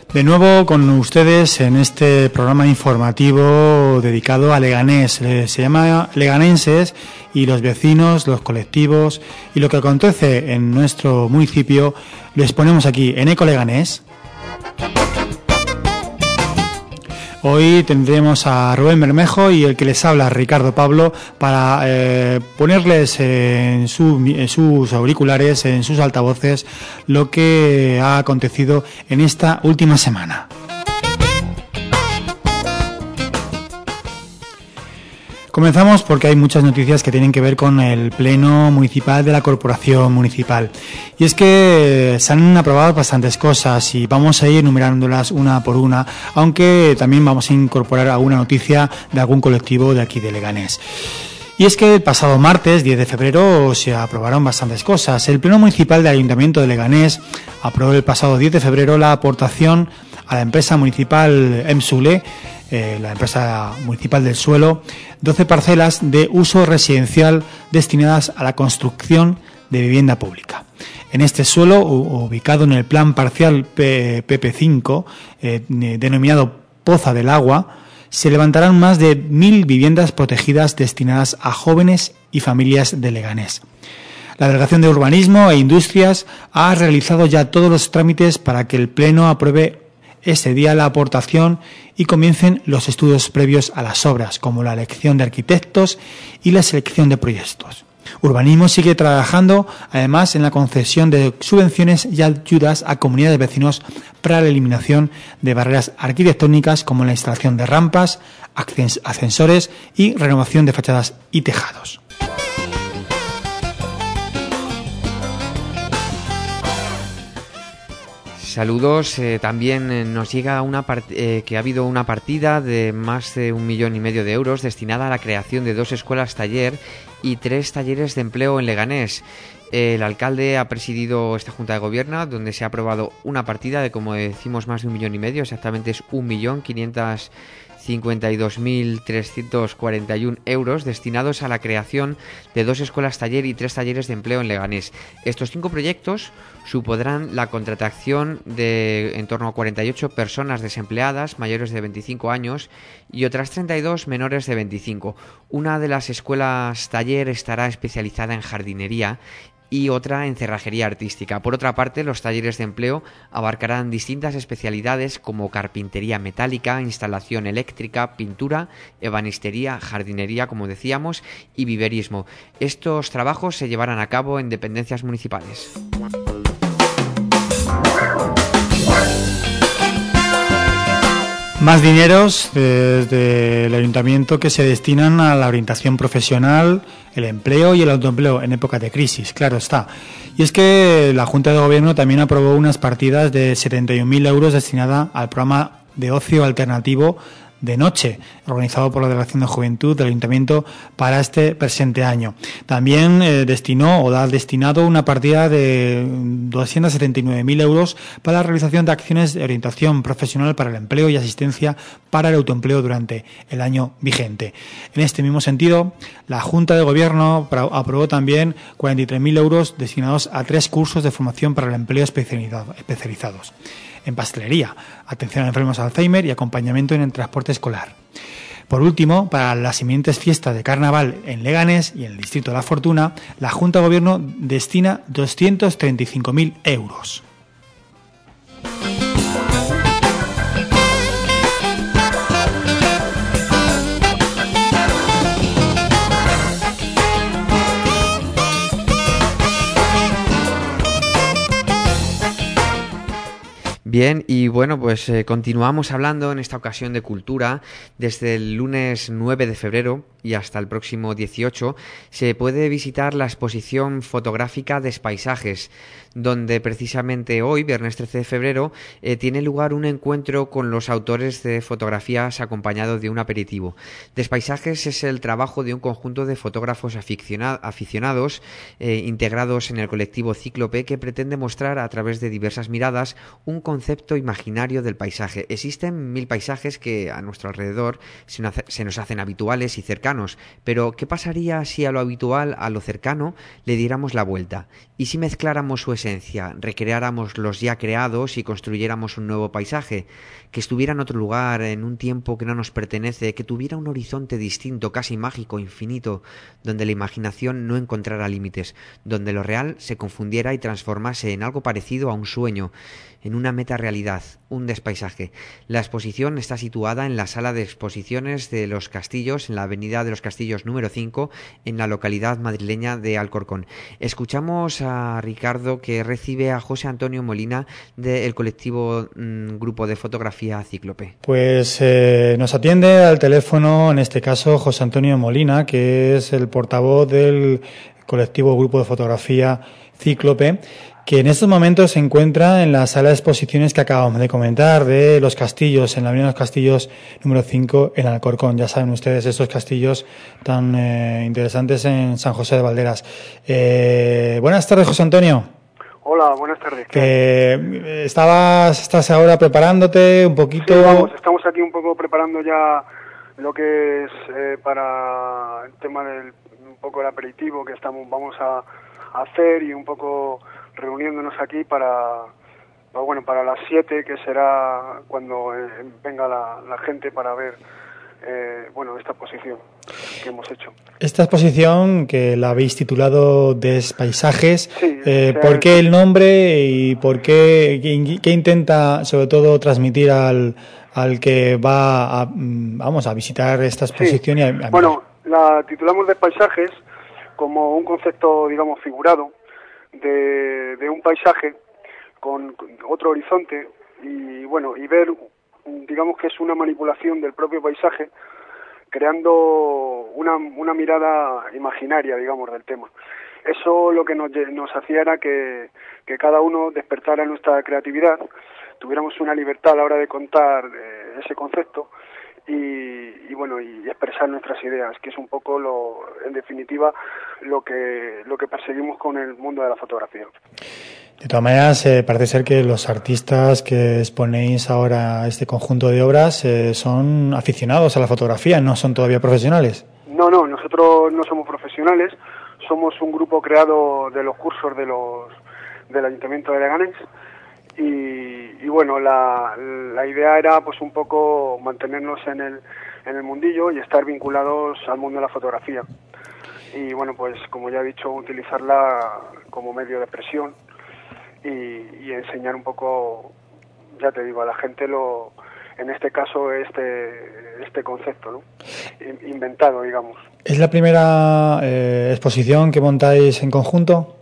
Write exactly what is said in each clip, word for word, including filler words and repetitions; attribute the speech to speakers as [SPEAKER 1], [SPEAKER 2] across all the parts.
[SPEAKER 1] De nuevo con ustedes en este programa informativo dedicado a Leganés. Se llama Leganenses y los vecinos, los colectivos y lo que acontece en nuestro municipio lo exponemos aquí en Eco Leganés. Hoy tendremos a Rubén Bermejo y el que les habla, Ricardo Pablo, para eh, ponerles en, su, en sus auriculares, en sus altavoces, lo que ha acontecido en esta última semana. Comenzamos porque hay muchas noticias que tienen que ver con el pleno municipal de la corporación municipal. Y es que se han aprobado bastantes cosas y vamos a ir enumerándolas una por una, aunque también vamos a incorporar alguna noticia de algún colectivo de aquí de Leganés. Y es que el pasado martes, diez de febrero, se aprobaron bastantes cosas. El pleno municipal del Ayuntamiento de Leganés aprobó el pasado diez de febrero la aportación a la empresa municipal EMSULE, eh, la empresa municipal del suelo, doce parcelas de uso residencial destinadas a la construcción de vivienda pública. En este suelo, ubicado en el plan parcial P P cinco, eh, denominado Poza del Agua, se levantarán más de mil viviendas protegidas destinadas a jóvenes y familias de Leganés. La Delegación de Urbanismo e Industrias ha realizado ya todos los trámites para que el Pleno apruebe ese día la aportación y comiencen los estudios previos a las obras, como la elección de arquitectos y la selección de proyectos. Urbanismo sigue trabajando, además, en la concesión de subvenciones y ayudas a comunidades de vecinos para la eliminación de barreras arquitectónicas, como la instalación de rampas, ascensores y renovación de fachadas y tejados.
[SPEAKER 2] Saludos. Eh, también eh, nos llega una part- eh, que ha habido una partida de más de un millón y medio de euros destinada a la creación de dos escuelas taller y tres talleres de empleo en Leganés. Eh, el alcalde ha presidido esta junta de gobierno, donde se ha aprobado una partida de, como decimos, más de un millón y medio. Exactamente es un millón quinientos cincuenta y dos mil trescientos cuarenta y uno euros destinados a la creación de dos escuelas taller y tres talleres de empleo en Leganés. Estos cinco proyectos supondrán la contratación de en torno a cuarenta y ocho personas desempleadas mayores de veinticinco años y otras treinta y dos menores de veinticinco. Una de las escuelas taller estará especializada en jardinería y otra en cerrajería artística. Por otra parte, los talleres de empleo abarcarán distintas especialidades como carpintería metálica, instalación eléctrica, pintura, ebanistería, jardinería, como decíamos, y viverismo. Estos trabajos se llevarán a cabo en dependencias municipales.
[SPEAKER 1] Más dineros desde el ayuntamiento que se destinan a la orientación profesional, el empleo y el autoempleo en época de crisis, claro está. Y es que la Junta de Gobierno también aprobó unas partidas de setenta y un mil euros destinada al programa de ocio alternativo de noche, organizado por la Delegación de Juventud del Ayuntamiento para este presente año. También eh, destinó o ha destinado una partida de doscientos setenta y nueve mil euros para la realización de acciones de orientación profesional para el empleo y asistencia para el autoempleo durante el año vigente. En este mismo sentido, la Junta de Gobierno aprobó también cuarenta y tres mil euros destinados a tres cursos de formación para el empleo especializado, especializados. En pastelería, atención a enfermos de Alzheimer y acompañamiento en el transporte escolar. Por último, para las inminentes fiestas de carnaval en Leganés y en el distrito de La Fortuna, la Junta de Gobierno destina doscientos treinta y cinco mil euros.
[SPEAKER 2] Bien, y bueno, pues eh, continuamos hablando en esta ocasión de cultura. Desde el lunes nueve de febrero y hasta el próximo dieciocho se puede visitar la exposición fotográfica Despaisajes, donde precisamente hoy, viernes trece de febrero, eh, tiene lugar un encuentro con los autores de fotografías acompañado de un aperitivo. Despaisajes es el trabajo de un conjunto de fotógrafos aficiona- aficionados eh, integrados en el colectivo Cíclope, que pretende mostrar a través de diversas miradas un concepto imaginario del paisaje. Existen mil paisajes que a nuestro alrededor se nos, se nos hacen habituales y cercanos, pero ¿qué pasaría si a lo habitual, a lo cercano, le diéramos la vuelta? ¿Y si mezcláramos su esencia, recreáramos los ya creados y construyéramos un nuevo paisaje, que estuviera en otro lugar, en un tiempo que no nos pertenece, que tuviera un horizonte distinto, casi mágico, infinito, donde la imaginación no encontrara límites, donde lo real se confundiera y transformase en algo parecido a un sueño, en una meta-realidad, un despaisaje. La exposición está situada en la sala de exposiciones de Los Castillos, en la avenida de los Castillos número cinco, en la localidad madrileña de Alcorcón. Escuchamos a Ricardo, que recibe a José Antonio Molina del colectivo mmm, Grupo de Fotografía Cíclope.
[SPEAKER 1] Pues eh, nos atiende al teléfono, en este caso, José Antonio Molina, que es el portavoz del colectivo Grupo de Fotografía Cíclope, que en estos momentos se encuentra en la sala de exposiciones que acabamos de comentar de Los Castillos, en la avenida de los Castillos número cinco en Alcorcón. Ya saben ustedes estos castillos tan eh, interesantes en San José de Valderas. Eh, buenas tardes, José Antonio.
[SPEAKER 3] Hola, buenas tardes.
[SPEAKER 1] Eh, estabas, estás ahora preparándote un poquito.
[SPEAKER 3] Sí, vamos, estamos aquí un poco preparando ya lo que es eh, para el tema del un poco el aperitivo que estamos vamos a, a hacer y un poco reuniéndonos aquí para, para bueno para las siete, que será cuando eh, venga la, la gente para ver eh, bueno esta exposición que hemos hecho.
[SPEAKER 1] Esta exposición que la habéis titulado Despaisajes,
[SPEAKER 3] sí,
[SPEAKER 1] eh,
[SPEAKER 3] o sea,
[SPEAKER 1] ¿por qué el nombre y por qué, qué, qué intenta sobre todo transmitir al, al que va a, vamos a visitar esta exposición?
[SPEAKER 3] Sí.
[SPEAKER 1] Y a, a
[SPEAKER 3] bueno, la titulamos Despaisajes como un concepto, digamos, figurado de, de un paisaje con, con otro horizonte y bueno y ver, digamos que es una manipulación del propio paisaje creando una, una mirada imaginaria, digamos, del tema. Eso lo que nos, nos hacía era que, que cada uno despertara nuestra creatividad, tuviéramos una libertad a la hora de contar eh, ese concepto y, y bueno y expresar nuestras ideas, que es un poco lo, en definitiva, lo que lo que perseguimos con el mundo de la fotografía.
[SPEAKER 1] De todas maneras, eh, parece ser que los artistas que exponéis ahora este conjunto de obras eh, son aficionados a la fotografía, no son todavía profesionales.
[SPEAKER 3] No, no, nosotros no somos profesionales, somos un grupo creado de los cursos de los del Ayuntamiento de Leganés y, y bueno, la, la idea era pues un poco mantenernos en el, en el mundillo y estar vinculados al mundo de la fotografía. Y bueno, pues como ya he dicho, utilizarla como medio de expresión y, y enseñar un poco, ya te digo, a la gente lo, en este caso este este concepto, ¿no? Inventado, digamos.
[SPEAKER 1] ¿Es la primera eh, exposición que montáis en conjunto?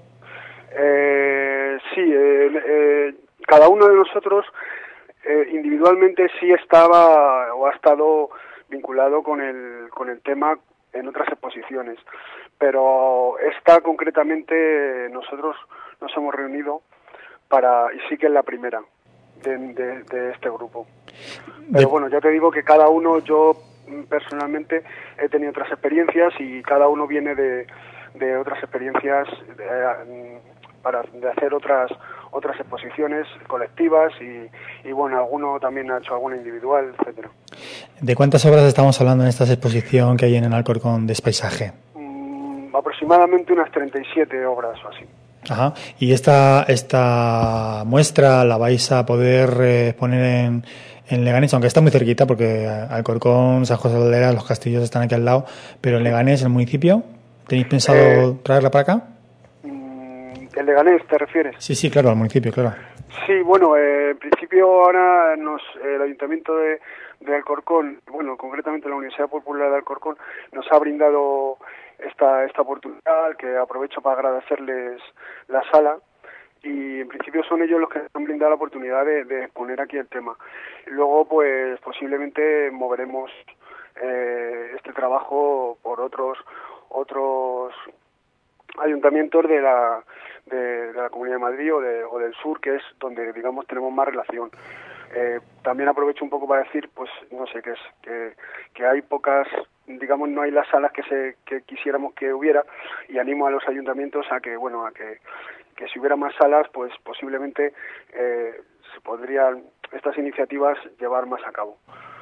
[SPEAKER 3] Eh, sí, eh, eh, cada uno de nosotros eh, individualmente sí estaba o ha estado vinculado con el con el tema en otras exposiciones, pero esta concretamente nosotros nos hemos reunido para, y sí que es la primera de, de, de este grupo. Pero de... bueno, ya te digo que cada uno, yo personalmente he tenido otras experiencias y cada uno viene de, de otras experiencias de, para de hacer otras otras exposiciones colectivas y, y bueno, alguno también ha hecho alguna individual, etcétera.
[SPEAKER 1] ¿De cuántas obras estamos hablando en esta exposición que hay en el Alcorcón Despaisaje?
[SPEAKER 3] Mm, aproximadamente unas treinta y siete obras o así.
[SPEAKER 1] Ajá. ¿Y esta esta muestra la vais a poder eh, poner en, en Leganés, aunque está muy cerquita, porque Alcorcón, San José de Valderas, los castillos están aquí al lado, pero en Leganés, el municipio, ¿tenéis pensado eh, traerla para acá?
[SPEAKER 3] ¿El Leganés te refieres?
[SPEAKER 1] Sí, sí, claro, al municipio, claro.
[SPEAKER 3] Sí, bueno, eh, en principio ahora nos eh, el Ayuntamiento de, de Alcorcón, bueno, concretamente la Universidad Popular de Alcorcón, nos ha brindado esta esta oportunidad, que aprovecho para agradecerles la sala, y en principio son ellos los que han brindado la oportunidad de, de exponer aquí el tema. Luego, pues posiblemente moveremos eh, este trabajo por otros otros ayuntamientos de la de, de la Comunidad de Madrid o, de, o del sur, que es donde, digamos, tenemos más relación. Eh, también aprovecho un poco para decir, pues, no sé, que es que, que hay pocas, digamos, no hay las salas que se que quisiéramos que hubiera, y animo a los ayuntamientos a que, bueno, a que, que si hubiera más salas, pues posiblemente eh, se podrían estas iniciativas llevar más a cabo.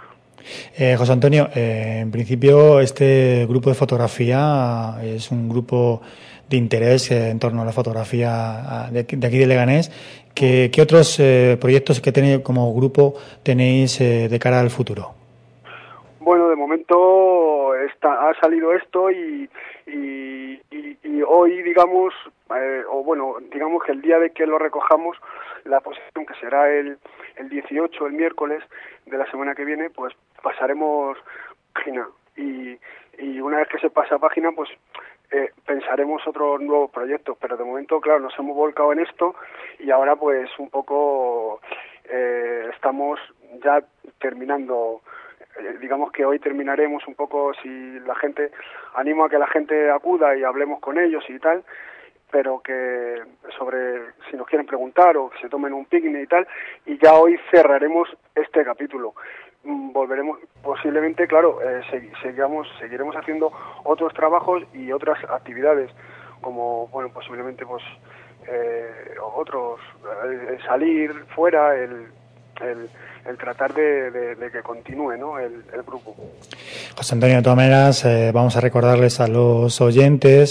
[SPEAKER 1] Eh, José Antonio, eh, en principio este grupo de fotografía es un grupo de interés eh, en torno a la fotografía de, de aquí de Leganés. ¿Qué, qué otros eh, proyectos que tenéis como grupo tenéis eh, de cara al futuro?
[SPEAKER 3] Bueno, de momento está, ha salido esto y, y, y, y hoy, digamos, eh, o bueno, digamos que el día de que lo recojamos, la exposición, que será el, el dieciocho, el miércoles de la semana que viene, pues pasaremos página y, y una vez que se pasa página, pues eh, pensaremos otros nuevos proyectos, pero de momento, claro, nos hemos volcado en esto y ahora pues un poco eh, estamos ya terminando. Digamos que hoy terminaremos un poco, si la gente, animo a que la gente acuda y hablemos con ellos y tal, pero que sobre si nos quieren preguntar o que se tomen un picnic y tal, y ya hoy cerraremos este capítulo. Volveremos, posiblemente, claro, eh, seguiremos, seguiremos haciendo otros trabajos y otras actividades, como, bueno, posiblemente, pues, eh, otros, el salir fuera, el... el el tratar de, de, de que continúe, ¿no?, el, el grupo.
[SPEAKER 1] José Antonio, de todas maneras, eh, vamos a recordarles a los oyentes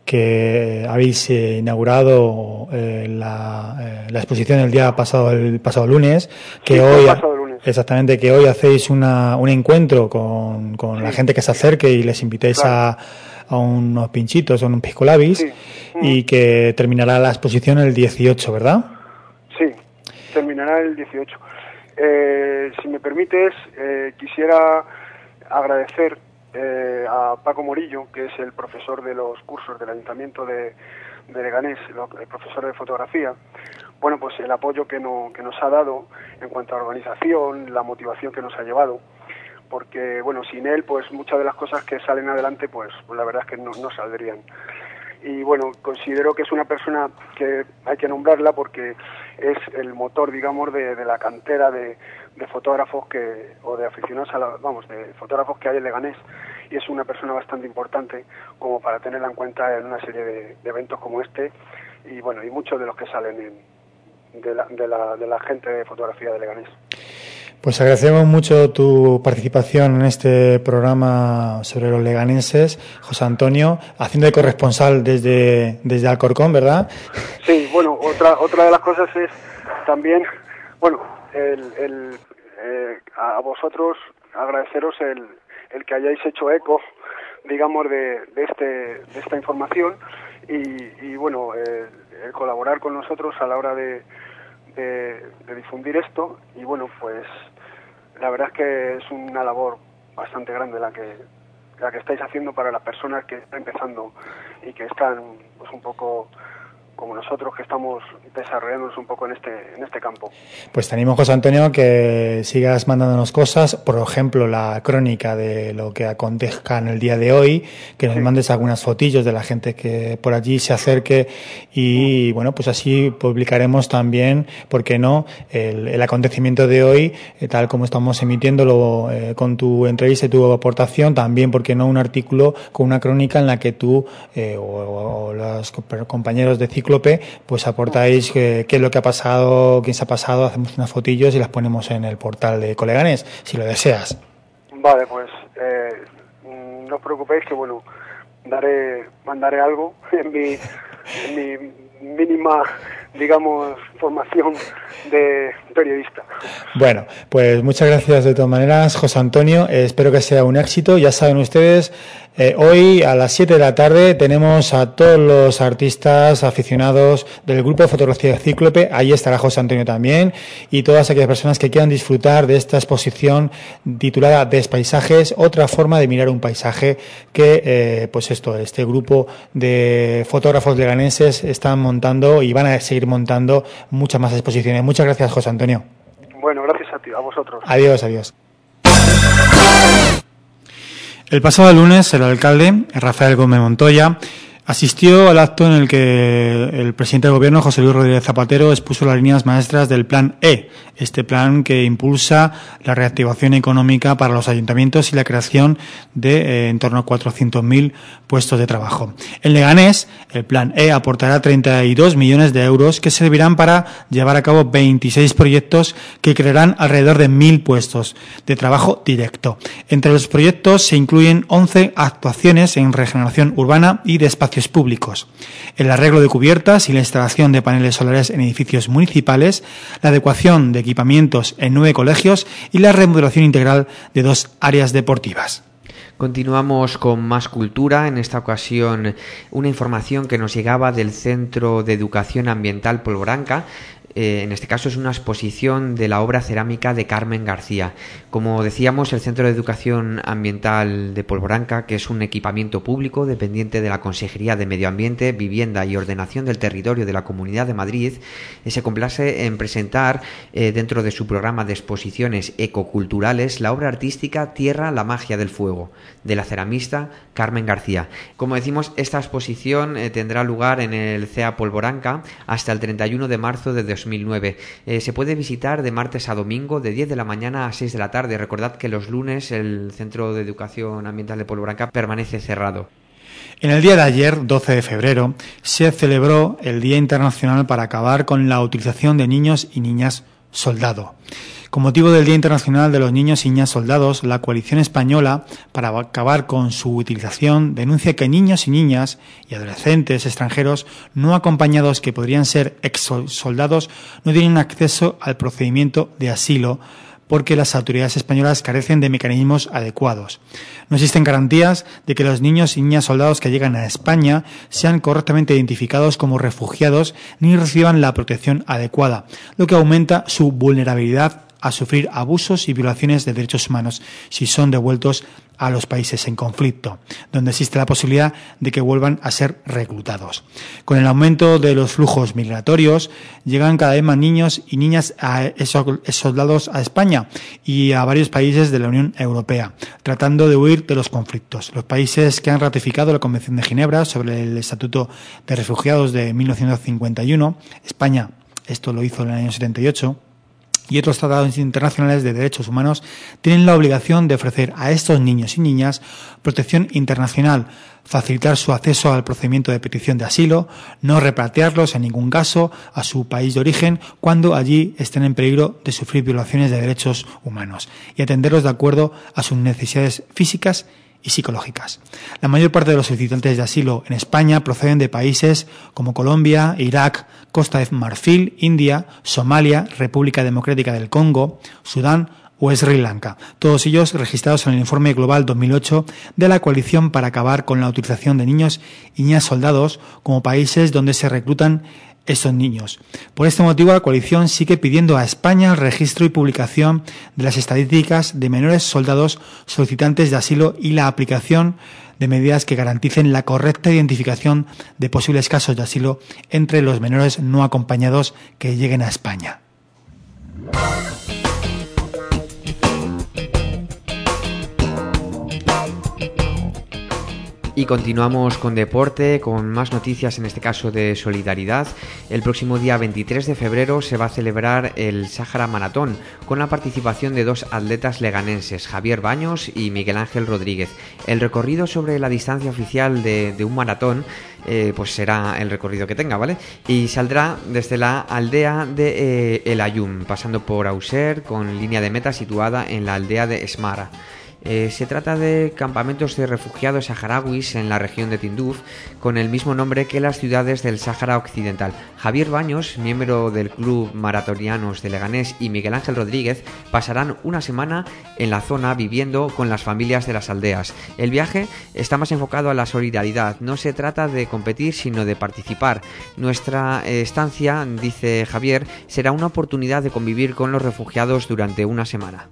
[SPEAKER 1] que habéis eh, inaugurado eh, la, eh, la exposición el día pasado, el pasado lunes, que
[SPEAKER 3] sí,
[SPEAKER 1] hoy,
[SPEAKER 3] el pasado lunes.
[SPEAKER 1] Exactamente, que hoy hacéis una, un encuentro con, con sí. la gente que se acerque y les invitéis claro. a, a unos pinchitos o un pisco labis, sí. y que terminará la exposición el dieciocho, ¿verdad?
[SPEAKER 3] Sí, terminará el dieciocho. Eh, si me permites, eh, quisiera agradecer eh, a Paco Morillo, que es el profesor de los cursos del Ayuntamiento de, de Leganés, el profesor de fotografía, bueno, pues el apoyo que, no, que nos ha dado en cuanto a organización, la motivación que nos ha llevado, porque, bueno, sin él, pues muchas de las cosas que salen adelante, pues, pues la verdad es que no, no saldrían. Y bueno, considero que es una persona que hay que nombrarla porque es el motor, digamos, de, de la cantera de, de fotógrafos que, o de aficionados a la, vamos, de fotógrafos que hay en Leganés, y es una persona bastante importante como para tenerla en cuenta en una serie de, de eventos como este, y bueno, y muchos de los que salen en, de, la, de, la, de la gente de fotografía de Leganés.
[SPEAKER 1] Pues agradecemos mucho tu participación en este programa sobre los leganeses, José Antonio, haciendo de corresponsal desde, desde Alcorcón, ¿verdad?
[SPEAKER 3] Sí, bueno, otra otra de las cosas es también, bueno, el, el, eh, a vosotros agradeceros el, el que hayáis hecho eco, digamos, de, de, este, de esta información y, y bueno, el, el colaborar con nosotros a la hora de, de, de difundir esto y bueno, pues la verdad es que es una labor bastante grande la que la que estáis haciendo para las personas que están empezando y que están pues un poco como nosotros que estamos desarrollándonos un poco en este en este campo.
[SPEAKER 1] Pues te animo, José Antonio, que sigas mandándonos cosas, por ejemplo, la crónica de lo que acontezca en el día de hoy, que nos sí. mandes algunas fotillos de la gente que por allí se acerque y, bueno, pues así publicaremos también, ¿por qué no?, el, el acontecimiento de hoy, eh, tal como estamos emitiéndolo eh, con tu entrevista y tu aportación, también, ¿por qué no?, un artículo con una crónica en la que tú eh, o, o los compañeros de Cíclope pues aportáis qué es lo que ha pasado, quién se ha pasado, hacemos unas fotillos y las ponemos en el portal de Coleganés, si lo deseas.
[SPEAKER 3] Vale, pues eh, no os preocupéis que bueno, daré, mandaré algo en mi, en mi mínima, digamos, formación de periodista.
[SPEAKER 1] Bueno, pues muchas gracias de todas maneras, José Antonio, eh, espero que sea un éxito. Ya saben ustedes, eh, hoy a las siete de la tarde tenemos a todos los artistas aficionados del grupo de fotografía Cíclope, ahí estará José Antonio también, y todas aquellas personas que quieran disfrutar de esta exposición titulada Despaisajes, otra forma de mirar un paisaje que, eh, pues esto, este grupo de fotógrafos leganenses están montando y van a seguir montando muchas más exposiciones. Muchas gracias, José Antonio.
[SPEAKER 3] Bueno, gracias a ti, a vosotros.
[SPEAKER 1] Adiós, adiós. El pasado lunes, el alcalde, Rafael Gómez Montoya, Asistió al acto en el que el presidente del gobierno, José Luis Rodríguez Zapatero, expuso las líneas maestras del Plan E, este plan que impulsa la reactivación económica para los ayuntamientos y la creación de eh, en torno a cuatrocientos mil puestos de trabajo. En Leganés, el Plan E aportará treinta y dos millones de euros que servirán para llevar a cabo veintiséis proyectos que crearán alrededor de mil puestos de trabajo directo. Entre los proyectos se incluyen once actuaciones en regeneración urbana y de espacios públicos, el arreglo de cubiertas y la instalación de paneles solares en edificios municipales, la adecuación de equipamientos en nueve colegios y la remodelación integral de dos áreas deportivas.
[SPEAKER 2] Continuamos con más cultura, en esta ocasión una información que nos llegaba del Centro de Educación Ambiental Polvoranca. Eh, en este caso es una exposición de la obra cerámica de Carmen García. Como decíamos, el Centro de Educación Ambiental de Polvoranca, que es un equipamiento público dependiente de la Consejería de Medio Ambiente, Vivienda y Ordenación del Territorio de la Comunidad de Madrid, eh, se complace en presentar eh, dentro de su programa de exposiciones ecoculturales la obra artística Tierra, la magia del fuego, de la ceramista Carmen García. Como decimos, esta exposición eh, tendrá lugar en el C E A Polvoranca hasta el treinta y uno de marzo de dos mil nueve. Eh, se puede visitar de martes a domingo de diez de la mañana a seis de la tarde. Recordad que los lunes el Centro de Educación Ambiental de Polvoranca permanece cerrado.
[SPEAKER 1] En el día de ayer, doce de febrero, se celebró el Día Internacional para acabar con la utilización de niños y niñas soldado. Con motivo del Día Internacional de los Niños y Niñas Soldados, la Coalición Española para acabar con su utilización denuncia que niños y niñas y adolescentes extranjeros no acompañados que podrían ser ex-soldados no tienen acceso al procedimiento de asilo porque las autoridades españolas carecen de mecanismos adecuados. No existen garantías de que los niños y niñas soldados que llegan a España sean correctamente identificados como refugiados ni reciban la protección adecuada, lo que aumenta su vulnerabilidad a sufrir abusos y violaciones de derechos humanos si son devueltos a los países en conflicto, donde existe la posibilidad de que vuelvan a ser reclutados. Con el aumento de los flujos migratorios, llegan cada vez más niños y niñas a esos soldados a España y a varios países de la Unión Europea, tratando de huir de los conflictos. Los países que han ratificado la Convención de Ginebra sobre el Estatuto de Refugiados de mil novecientos cincuenta y uno, España esto lo hizo en el año setenta y ocho, y otros tratados internacionales de derechos humanos tienen la obligación de ofrecer a estos niños y niñas protección internacional, facilitar su acceso al procedimiento de petición de asilo, no repatriarlos en ningún caso a su país de origen cuando allí estén en peligro de sufrir violaciones de derechos humanos y atenderlos de acuerdo a sus necesidades físicas y psicológicas. La mayor parte de los solicitantes de asilo en España proceden de países como Colombia, Irak, Costa de Marfil, India, Somalia, República Democrática del Congo, Sudán o Sri Lanka, todos ellos registrados en el Informe Global dos mil ocho de la Coalición para acabar con la utilización de niños y niñas soldados como países donde se reclutan estos niños. Por este motivo, la coalición sigue pidiendo a España el registro y publicación de las estadísticas de menores soldados solicitantes de asilo y la aplicación de medidas que garanticen la correcta identificación de posibles casos de asilo entre los menores no acompañados que lleguen a España.
[SPEAKER 2] Y continuamos con deporte, con más noticias, en este caso de solidaridad. El próximo día veintitrés de febrero se va a celebrar el Sáhara Maratón, con la participación de dos atletas leganenses, Javier Baños y Miguel Ángel Rodríguez. El recorrido sobre la distancia oficial de, de un maratón eh, pues será el recorrido que tenga, ¿vale? Y saldrá desde la aldea de eh, El Ayun, pasando por Auser, con línea de meta situada en la aldea de Esmara. Eh, se trata de campamentos de refugiados saharauis en la región de Tinduf, con el mismo nombre que las ciudades del Sáhara Occidental. Javier Baños, miembro del Club Maratonianos de Leganés, y Miguel Ángel Rodríguez pasarán una semana en la zona viviendo con las familias de las aldeas. El viaje está más enfocado a la solidaridad. No se trata de competir, sino de participar. Nuestra eh, estancia, dice Javier, será una oportunidad de convivir con los refugiados durante una semana.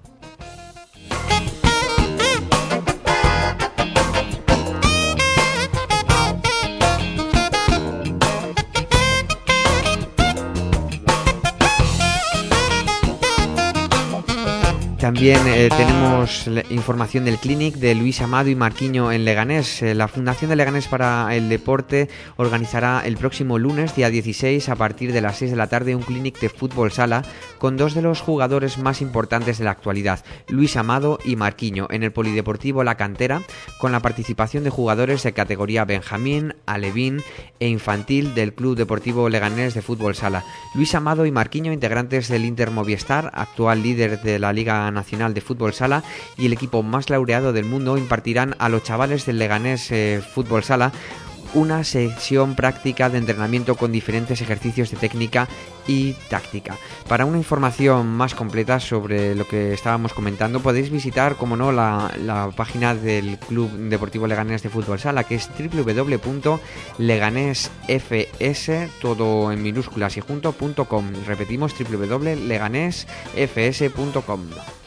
[SPEAKER 2] También eh, tenemos información del Clinic de Luis Amado y Marquiño en Leganés. Eh, la Fundación de Leganés para el Deporte organizará el próximo lunes, día dieciséis, a partir de las seis de la tarde, un Clinic de fútbol sala con dos de los jugadores más importantes de la actualidad, Luis Amado y Marquiño, en el Polideportivo La Cantera, con la participación de jugadores de categoría Benjamín, Alevín e Infantil del Club Deportivo Leganés de fútbol sala. Luis Amado y Marquiño, integrantes del Inter Movistar, actual líder de la Liga Nacional de Fútbol Sala y el equipo más laureado del mundo, impartirán a los chavales del Leganés eh, Fútbol Sala una sesión práctica de entrenamiento con diferentes ejercicios de técnica y táctica. Para una información más completa sobre lo que estábamos comentando, podéis visitar, como no, la, la página del Club Deportivo Leganés de Fútbol Sala, que es doble u doble u doble u punto leganés f s, todo en minúsculas y junto, punto com. Repetimos, doble u doble u doble u punto leganés f s punto com.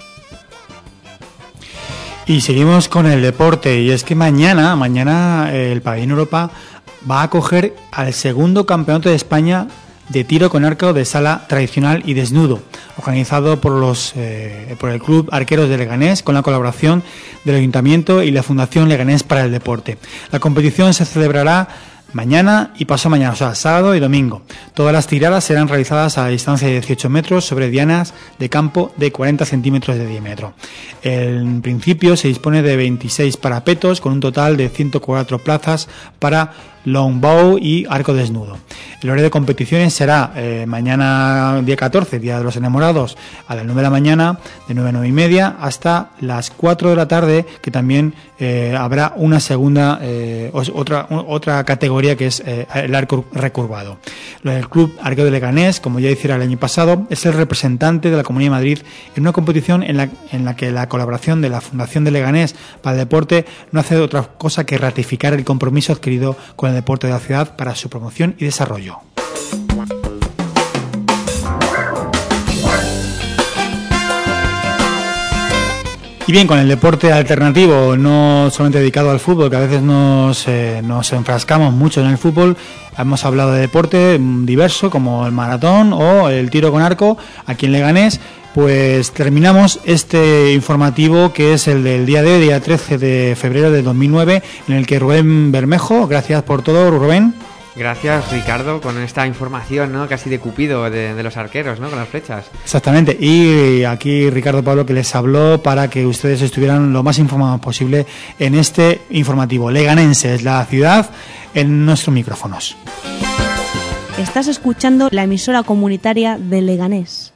[SPEAKER 1] Y seguimos con el deporte, y es que mañana, mañana el Pabellón Europa va a acoger al segundo campeonato de España de tiro con arco de sala tradicional y desnudo, organizado por los eh, por el Club Arqueros de Leganés, con la colaboración del Ayuntamiento y la Fundación Leganés para el Deporte. La competición se celebrará mañana y pasado mañana, o sea, sábado y domingo. Todas las tiradas serán realizadas a la distancia de dieciocho metros sobre dianas de campo de cuarenta centímetros de diámetro. En principio se dispone de veintiséis parapetos con un total de ciento cuatro plazas para longbow y arco desnudo. El horario de competiciones será eh, mañana día catorce, Día de los Enamorados, a las nueve de la mañana, de nueve a nueve y media, hasta las cuatro de la tarde, que también eh, habrá una segunda, eh, otra, otra categoría que es eh, el arco recurvado. El Club Arquero de Leganés, como ya hiciera el año pasado, es el representante de la Comunidad de Madrid en una competición en la, en la que la colaboración de la Fundación de Leganés para el Deporte no hace otra cosa que ratificar el compromiso adquirido con el deporte de la ciudad para su promoción y desarrollo. Y bien, con el deporte alternativo, no solamente dedicado al fútbol, que a veces nos, eh, nos enfrascamos mucho en el fútbol, hemos hablado de deporte diverso como el maratón o el tiro con arco aquí en Leganés. Pues terminamos este informativo, que es el del día de hoy, día trece de febrero de dos mil nueve, en el que Rubén Bermejo, gracias por todo, Rubén.
[SPEAKER 2] Gracias, Ricardo, con esta información, ¿no?, casi de Cupido, de, de los arqueros, ¿no?, con las flechas.
[SPEAKER 1] Exactamente, y aquí Ricardo Pablo, que les habló para que ustedes estuvieran lo más informados posible en este informativo. Leganense es la ciudad en nuestros micrófonos.
[SPEAKER 4] Estás escuchando la emisora comunitaria de Leganés.